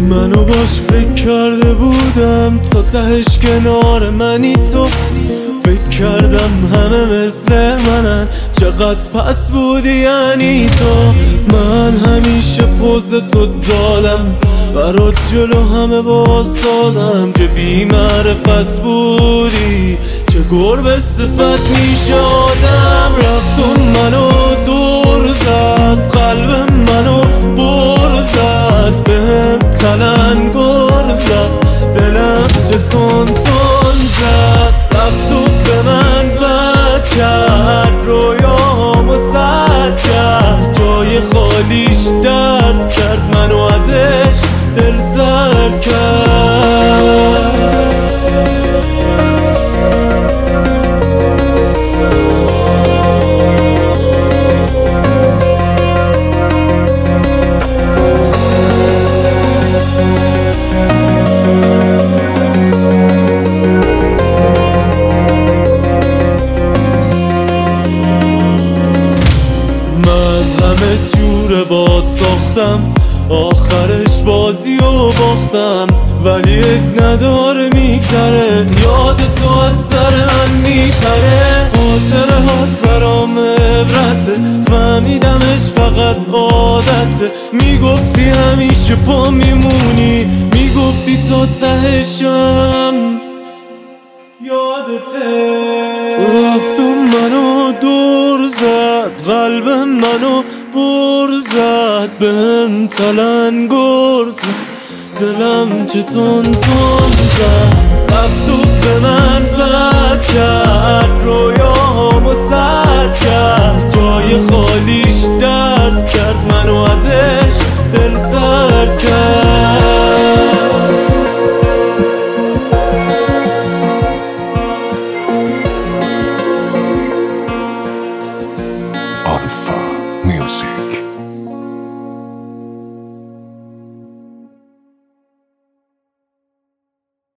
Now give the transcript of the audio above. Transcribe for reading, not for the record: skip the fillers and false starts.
منو باش فکر کرده بودم تا تهش کنار منی تو. فکر کردم همه مثل منن، چقدر پس بودی یعنی تو. من همیشه پوز تو دادم برات، جلو همه واسادم که بی معرفت بودی. چه گربه صفت میشه آدم. رفت و منو دور زد، قلب منو بر زد، بهم تلنگر زد، دلم چه تون تون زد. رفت و به من بد کرد، رویامو سد کرد، جای خالیش درد کرد، منو ازش دل سر کرد. همه جور باد ساختم، آخرش بازی و باختم، ولی یک نداره میگذره، یاد تو از سر من میپره. خاطره هات برام عبرته، فهمیدمش فقط عادته. میگفتی همیشه پا میمونی، میگفتی تا تهشم یادته. رفت و منو دور زد، قلب منو بر زد، بهم تلنگر زد، دلم چه تون تون زد. رفت و به من بد کرد، رویامو سر کرد، جای خالیش درد کرد، منو ازش دل سر کرد. Alpha Music.